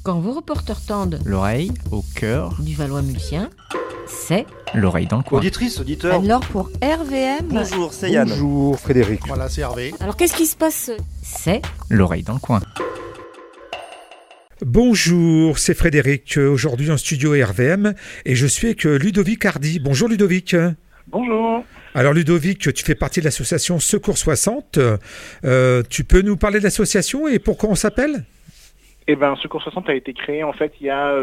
Quand vos reporters tendent l'oreille au cœur du Valois-Mulsien, c'est l'oreille dans le coin. Auditrice, auditeur. alors pour RVM. Bonjour, c'est Yann. Bonjour Frédéric. Voilà, c'est Hervé. Alors qu'est-ce qui se passe? C'est L'oreille dans le coin. Bonjour, c'est Frédéric, aujourd'hui en studio RVM et je suis avec Ludovic Hardy. Bonjour Ludovic. Bonjour. Alors Ludovic, tu fais partie de l'association Secours 60. Tu peux nous parler de l'association et pourquoi on s'appelle ? Eh ben, Secours 60 a été créé en fait il y a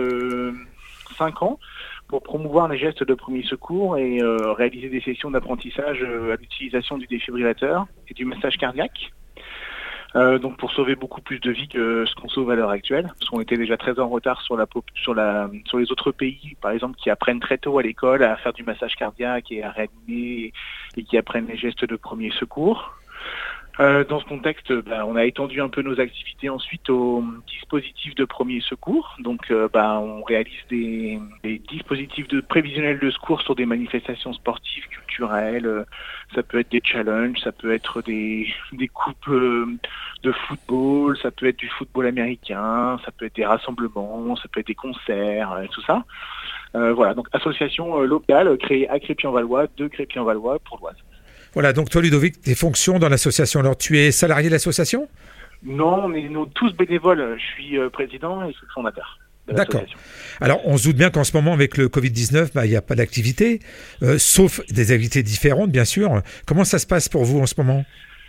5 ans pour promouvoir les gestes de premier secours et réaliser des sessions d'apprentissage à l'utilisation du défibrillateur et du massage cardiaque. Donc pour sauver beaucoup plus de vies que ce qu'on sauve à l'heure actuelle, parce qu'on était déjà très en retard sur les autres pays, par exemple, qui apprennent très tôt à l'école à faire du massage cardiaque et à réanimer et qui apprennent les gestes de premier secours. Dans ce contexte, on a étendu un peu nos activités ensuite aux dispositifs de premier secours. Donc, on réalise des dispositifs prévisionnels de secours sur des manifestations sportives, culturelles. Ça peut être des challenges, ça peut être des coupes de football, ça peut être du football américain, ça peut être des rassemblements, ça peut être des concerts, tout ça. Voilà, donc association locale créée à Crépy-en-Valois, de Crépy-en-Valois pour l'Oise. Voilà, donc toi Ludovic, tes fonctions dans l'association, alors tu es salarié de l'association ? Non, on est tous bénévoles. Je suis président et je suis fondateur de l'association. D'accord. Alors on se doute bien qu'en ce moment avec le Covid-19, il n'y a pas d'activité, sauf des activités différentes bien sûr. Comment ça se passe pour vous en ce moment ?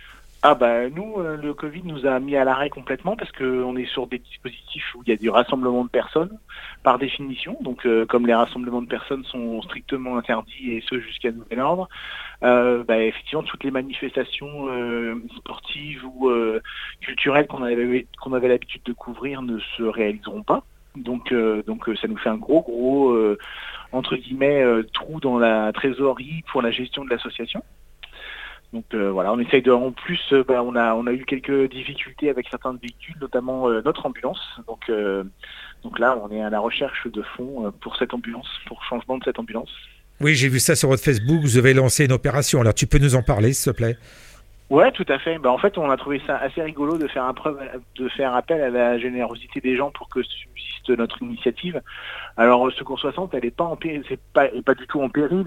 Nous, le Covid nous a mis à l'arrêt complètement parce qu'on est sur des dispositifs où il y a du rassemblement de personnes par définition. Donc comme les rassemblements de personnes sont strictement interdits et ce jusqu'à nouvel ordre, effectivement toutes les manifestations sportives ou culturelles qu'on avait l'habitude de couvrir ne se réaliseront pas. Donc ça nous fait un gros entre guillemets trou dans la trésorerie pour la gestion de l'association. Donc on essaye de. En plus, on a eu quelques difficultés avec certains véhicules, notamment notre ambulance. Donc là, on est à la recherche de fonds pour cette ambulance, pour changement de cette ambulance. Oui, j'ai vu ça sur votre Facebook. Vous avez lancé une opération. Alors, tu peux nous en parler, s'il te plaît ? Ouais, tout à fait. En fait, on a trouvé ça assez rigolo de faire appel à la générosité des gens pour que subsiste notre initiative. Alors, Secours 60, elle est pas en péril, pas du tout en péril.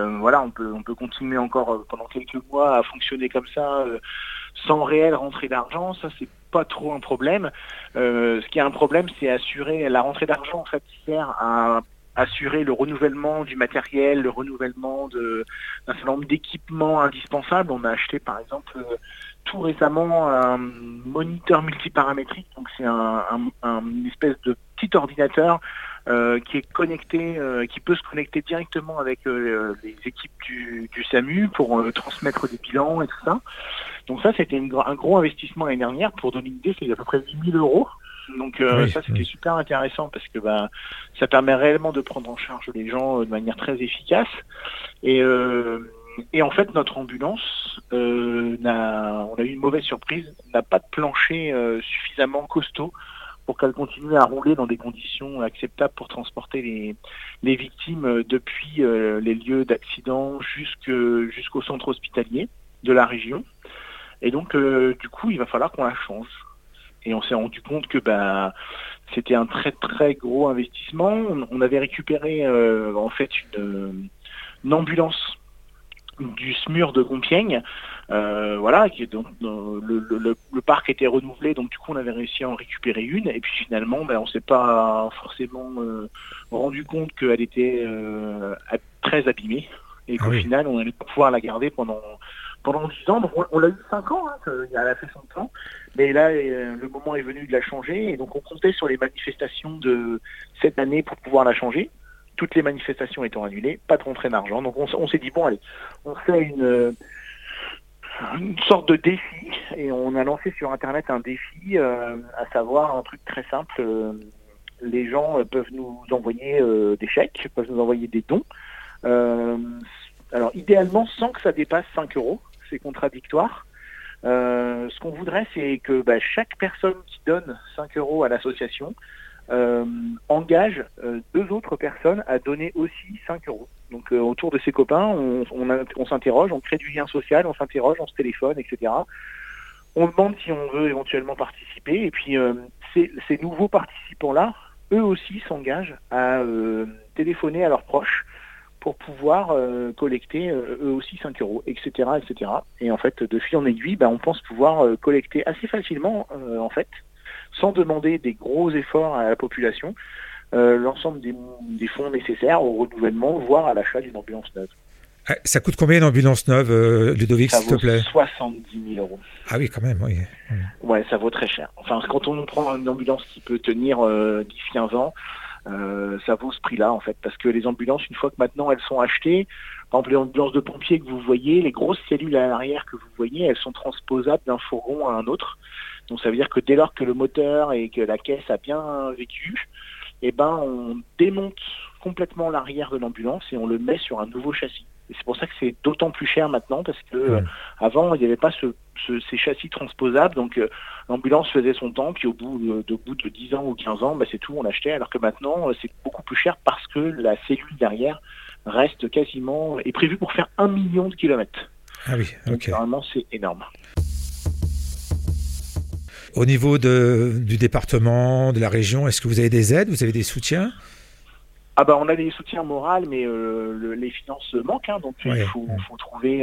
On peut continuer encore pendant quelques mois à fonctionner comme ça, sans réelle rentrée d'argent. Ça, c'est pas trop un problème. Ce qui est un problème, c'est assurer la rentrée d'argent. En fait, sert à assurer le renouvellement du matériel, le renouvellement d'un certain nombre d'équipements indispensables. On a acheté par exemple tout récemment un moniteur multiparamétrique, donc c'est une espèce de petit ordinateur qui est connecté, qui peut se connecter directement avec les équipes du SAMU pour transmettre des bilans et tout ça. Donc ça, c'était un gros investissement l'année dernière. Pour donner une idée, c'est à peu près 8 000 €. Donc ça, c'était super intéressant parce que ça permet réellement de prendre en charge les gens de manière très efficace. Et en fait, notre ambulance, on a eu une mauvaise surprise, n'a pas de plancher suffisamment costaud pour qu'elle continue à rouler dans des conditions acceptables pour transporter les victimes depuis les lieux d'accident jusqu'au centre hospitalier de la région. Et donc, du coup, il va falloir qu'on la change. Et on s'est rendu compte que c'était un très très gros investissement. On avait récupéré une ambulance du SMUR de Compiègne, qui est donc le parc était renouvelé, donc du coup on avait réussi à en récupérer une. Et puis finalement, on s'est pas forcément rendu compte qu'elle était très abîmée et qu'au final on allait pouvoir la garder pendant 10 ans. Donc on l'a eu 5 ans, elle a fait son temps. Mais là, le moment est venu de la changer. Et donc on comptait sur les manifestations de cette année pour pouvoir la changer. Toutes les manifestations étant annulées, pas de rentrée d'argent. Donc on s'est dit, allez, on fait une sorte de défi. Et on a lancé sur Internet un défi, à savoir un truc très simple. Les gens peuvent nous envoyer des chèques, peuvent nous envoyer des dons. Alors idéalement, sans que ça dépasse 5 €. C'est contradictoire. Ce qu'on voudrait, c'est que chaque personne qui donne 5 € à l'association engage 2 autres personnes à donner aussi 5 €. Donc autour de ses copains, on s'interroge, on crée du lien social, on s'interroge, on se téléphone, etc. On demande si on veut éventuellement participer. Et puis ces nouveaux participants-là, eux aussi s'engagent à téléphoner à leurs proches pour pouvoir collecter eux aussi 5 euros, etc., etc. Et en fait, de fil en aiguille, on pense pouvoir collecter assez facilement, en fait, sans demander des gros efforts à la population, l'ensemble des fonds nécessaires au renouvellement, voire à l'achat d'une ambulance neuve. Ça coûte combien une ambulance neuve, Ludovic, Ça s'il te plaît? 70 000 euros. Ah oui, quand même, oui. Ouais, ça vaut très cher. Enfin, quand on prend une ambulance qui peut tenir 10-15 ans, ça vaut ce prix-là, en fait, parce que les ambulances, une fois que maintenant elles sont achetées, par exemple les ambulances de pompiers que vous voyez, les grosses cellules à l'arrière que vous voyez, elles sont transposables d'un fourgon à un autre. Donc ça veut dire que dès lors que le moteur et que la caisse a bien vécu, on démonte complètement l'arrière de l'ambulance et on le met sur un nouveau châssis. Et c'est pour ça que c'est d'autant plus cher maintenant, parce que avant il n'y avait pas ces châssis transposables, donc l'ambulance faisait son temps, puis au bout de 10 ans ou 15 ans, c'est tout, on l'achetait, alors que maintenant c'est beaucoup plus cher parce que la cellule derrière reste quasiment, est prévue pour faire 1 million de kilomètres. Ah oui, ok. Donc vraiment c'est énorme. Au niveau du département, de la région, est-ce que vous avez des aides, vous avez des soutiens? On a des soutiens moraux, mais les finances manquent, donc il faut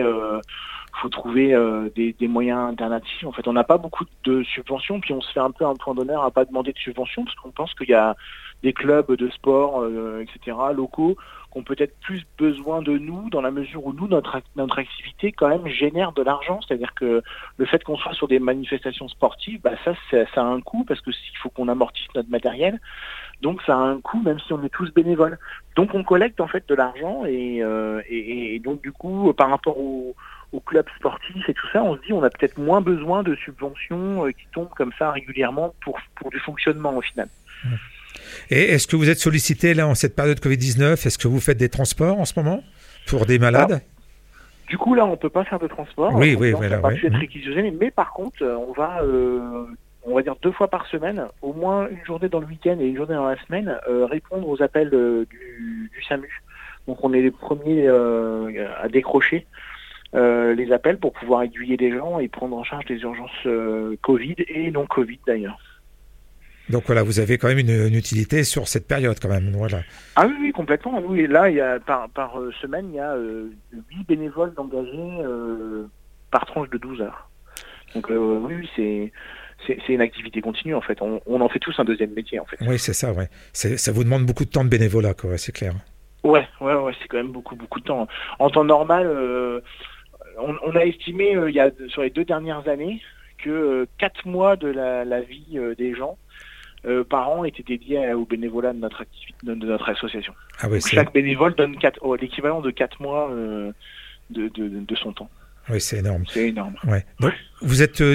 trouver des moyens alternatifs. En fait, on n'a pas beaucoup de subventions, puis on se fait un peu un point d'honneur à pas demander de subventions, parce qu'on pense qu'il y a des clubs de sport, etc., locaux, qui ont peut-être plus besoin de nous, dans la mesure où nous, notre activité, quand même, génère de l'argent. C'est-à-dire que le fait qu'on soit sur des manifestations sportives, ça a un coût, parce que s'il faut qu'on amortisse notre matériel, donc ça a un coût, même si on est tous bénévoles. Donc on collecte en fait de l'argent, et donc du coup, par rapport aux clubs sportifs et tout ça, on se dit on a peut-être moins besoin de subventions qui tombent comme ça régulièrement pour du fonctionnement au final. Et est-ce que vous êtes sollicité là en cette période Covid-19? Est-ce que vous faites des transports en ce moment pour des malades? Du coup là on peut pas faire de transport. Oui, ça n'a pas pu être réquisitionné, mais par contre on va dire 2 fois par semaine, au moins une journée dans le week-end et une journée dans la semaine, répondre aux appels du SAMU. Donc on est les premiers à décrocher les appels pour pouvoir aiguiller les gens et prendre en charge les urgences Covid et non Covid d'ailleurs. Donc voilà, vous avez quand même une utilité sur cette période quand même. Voilà. Ah oui, complètement. Nous, et là, il y a, par semaine, il y a 8 bénévoles engagés par tranche de 12 heures. Donc oui, c'est une activité continue en fait. On en fait tous un deuxième métier en fait. Oui, c'est ça, ouais. Ça vous demande beaucoup de temps de bénévolat, quoi, c'est clair. Ouais, c'est quand même beaucoup de temps. En temps normal, on a estimé sur les 2 dernières années que 4 mois de la vie des gens par an étaient dédiés au bénévolat de notre activité, de notre association. Ah oui, chaque bénévole donne l'équivalent de 4 mois de son temps. Oui, c'est énorme. C'est énorme. Ouais. Donc, vous êtes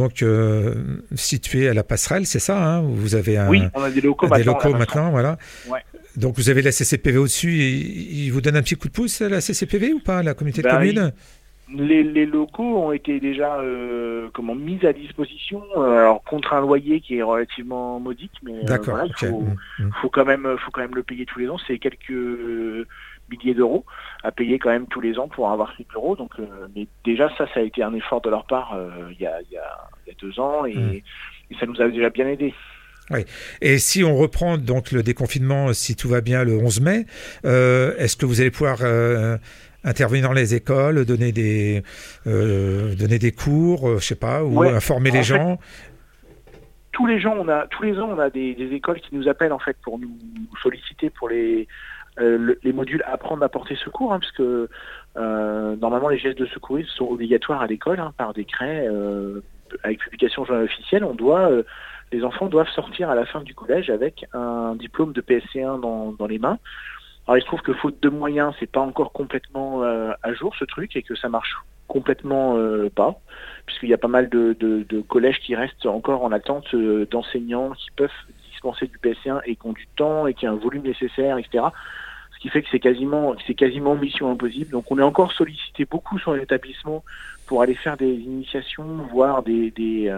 situé à la Passerelle, c'est ça, hein? Vous avez Oui, on a des locaux maintenant, voilà. Ouais. Donc vous avez la CCPV au-dessus, et il vous donne un petit coup de pouce, la CCPV, ou pas, la communauté de communes? Les locaux ont été déjà mis à disposition, alors contre un loyer qui est relativement modique, mais d'accord, faut quand même le payer tous les ans, c'est quelques milliers d'euros à payer quand même tous les ans pour avoir ces bureaux. Donc, mais déjà ça a été un effort de leur part il y a 2 ans et ça nous a déjà bien aidé. Oui. Et si on reprend donc le déconfinement, si tout va bien, le 11 mai, est-ce que vous allez pouvoir intervenir dans les écoles, donner des cours, je sais pas, ou informer les gens? Tous les ans, on a des écoles qui nous appellent en fait pour nous solliciter pour les modules apprendre à porter secours, parce que normalement les gestes de secourisme sont obligatoires à l'école par décret, avec publication journal officiel. Les enfants doivent sortir à la fin du collège avec un diplôme de PSC1 dans les mains. Alors il se trouve que faute de moyens, c'est pas encore complètement à jour ce truc, et que ça marche complètement pas, puisqu'il y a pas mal de collèges qui restent encore en attente d'enseignants qui peuvent dispenser du PSC1 et qui ont du temps et qui ont un volume nécessaire, etc. Ce qui fait que c'est quasiment mission impossible. Donc on est encore sollicité beaucoup sur l'établissement pour aller faire des initiations, voire des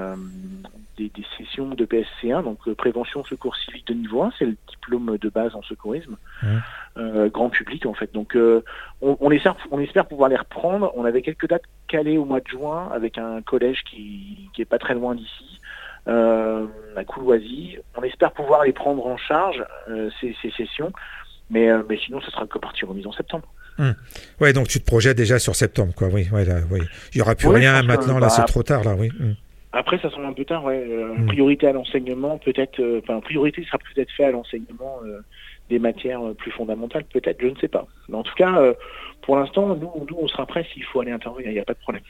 sessions de PSC1, donc prévention secours civique de niveau 1, c'est le diplôme de base en secourisme, grand public en fait. Donc on espère pouvoir les reprendre. On avait quelques dates calées au mois de juin avec un collège qui est pas très loin d'ici, à Courloisy. On espère pouvoir les prendre en charge, ces sessions, mais sinon, ce sera que partie remise en septembre. Ouais, donc tu te projettes déjà sur septembre, quoi. Oui. Il n'y aura plus rien maintenant, là, c'est trop tard, là, oui. Après, ça semble un peu tard, ouais. Priorité à l'enseignement, peut-être. Priorité sera peut-être fait à l'enseignement des matières plus fondamentales, peut-être, je ne sais pas. Mais en tout cas, pour l'instant, nous, on sera prêts s'il faut aller intervenir, il n'y a pas de problème.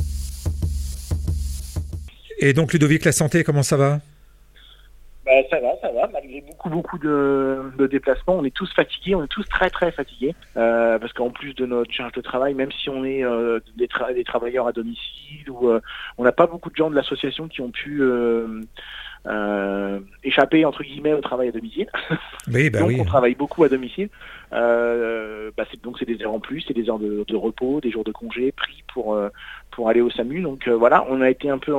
Et donc, Ludovic, la santé, comment ça va ? Ça va, malgré beaucoup de déplacements, on est tous fatigués, on est tous très très fatigués, parce qu'en plus de notre charge de travail, même si on est des travailleurs à domicile, ou on n'a pas beaucoup de gens de l'association qui ont pu échapper entre guillemets au travail à domicile. Oui, donc on travaille beaucoup à domicile. Donc c'est des heures en plus, c'est des heures de repos, des jours de congé pris pour aller au SAMU. Donc voilà, on a été un peu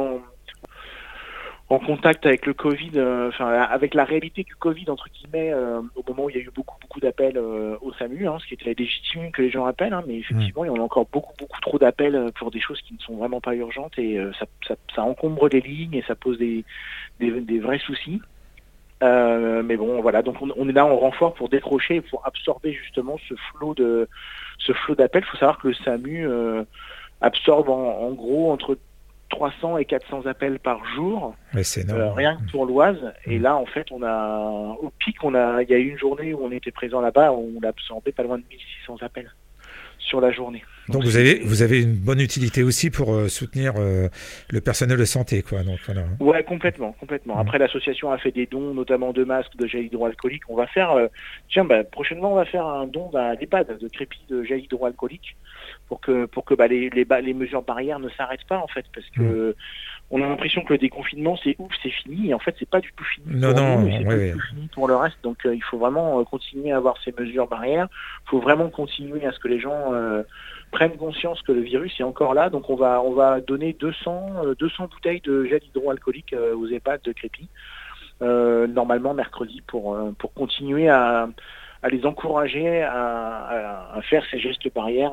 en contact avec le Covid, avec la réalité du Covid, entre guillemets, au moment où il y a eu beaucoup d'appels au SAMU, ce qui était légitime que les gens appellent, mais effectivement, il y en a encore beaucoup trop d'appels pour des choses qui ne sont vraiment pas urgentes, et ça encombre les lignes et ça pose des vrais soucis. Mais bon, voilà, donc on est là en renfort pour décrocher, pour absorber justement ce flot d'appels. Il faut savoir que le SAMU absorbe en gros entre 300 et 400 appels par jour, c'est énorme. Rien que pour l'Oise. Et là, en fait, au pic, il y a eu une journée où on était présent là-bas, où on a absorbé pas loin de 1600 appels sur la journée. Donc vous avez une bonne utilité aussi pour soutenir le personnel de santé, quoi. Donc voilà. Ouais, complètement. Après, l'association a fait des dons, notamment de masques, de gel hydroalcoolique. On va faire, prochainement, on va faire un don à l'EHPAD de crépi de gel hydroalcoolique pour que les mesures barrières ne s'arrêtent pas, en fait, parce que on a l'impression que le déconfinement c'est fini, et en fait c'est pas du tout fini. Fini pour le reste. Donc il faut vraiment continuer à avoir ces mesures barrières. Il faut vraiment continuer à ce que les gens prennent conscience que le virus est encore là. Donc on va donner 200 bouteilles de gel hydroalcoolique aux EHPAD de Crépy, normalement mercredi, pour continuer à les encourager à faire ces gestes barrières,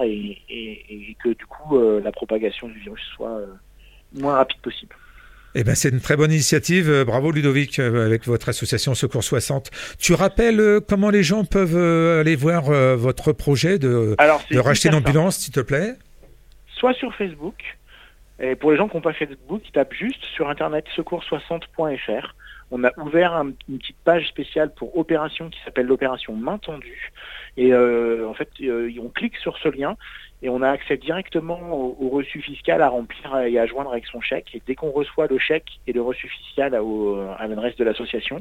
et que du coup la propagation du virus soit moins rapide possible. C'est une très bonne initiative. Bravo Ludovic, avec votre association Secours 60. Tu rappelles comment les gens peuvent aller voir votre projet de racheter une ambulance, s'il te plaît ? Soit sur Facebook, et pour les gens qui n'ont pas Facebook, ils tapent juste sur internet secours60.fr. On a ouvert une petite page spéciale pour opération qui s'appelle l'opération Main Tendue. Et en fait, on clique sur ce lien et on a accès directement au reçu fiscal à remplir et à joindre avec son chèque. Et dès qu'on reçoit le chèque et le reçu fiscal à l'adresse de l'association,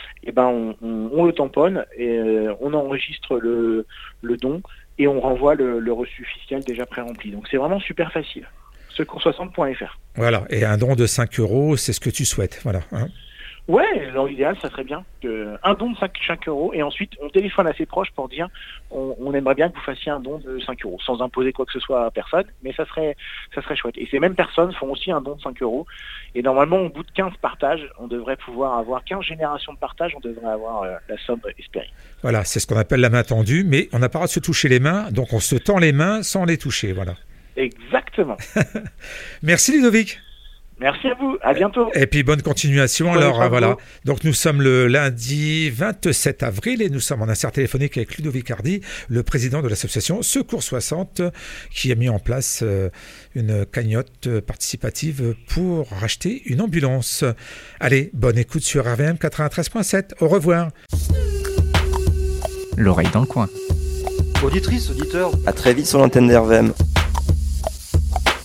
on le tamponne et on enregistre le don et on renvoie le reçu fiscal déjà pré-rempli. Donc c'est vraiment super facile. Secours60.fr. Voilà, et un don de 5 €, c'est ce que tu souhaites. Voilà. Ouais, dans l'idéal, ça serait bien un don de 5 €, et ensuite on téléphone à ses proches pour dire on aimerait bien que vous fassiez un don de 5 €, sans imposer quoi que ce soit à personne, mais ça serait chouette. Et ces mêmes personnes font aussi un don de 5 €, et normalement au bout de 15 partages, on devrait pouvoir avoir 15 générations de partages, on devrait avoir la somme espérée. Voilà, c'est ce qu'on appelle la main tendue, mais on n'a pas le droit de se toucher les mains, donc on se tend les mains sans les toucher, voilà. Exactement. Merci Ludovic. Merci à vous, à bientôt. Et puis bonne continuation. Alors voilà, donc nous sommes le lundi 27 avril et nous sommes en insert téléphonique avec Ludovic Hardy, le président de l'association Secours 60, qui a mis en place une cagnotte participative pour racheter une ambulance. Allez, bonne écoute sur RVM 93.7. Au revoir. L'oreille dans le coin. Auditrice, auditeur, à très vite sur l'antenne d'RVM.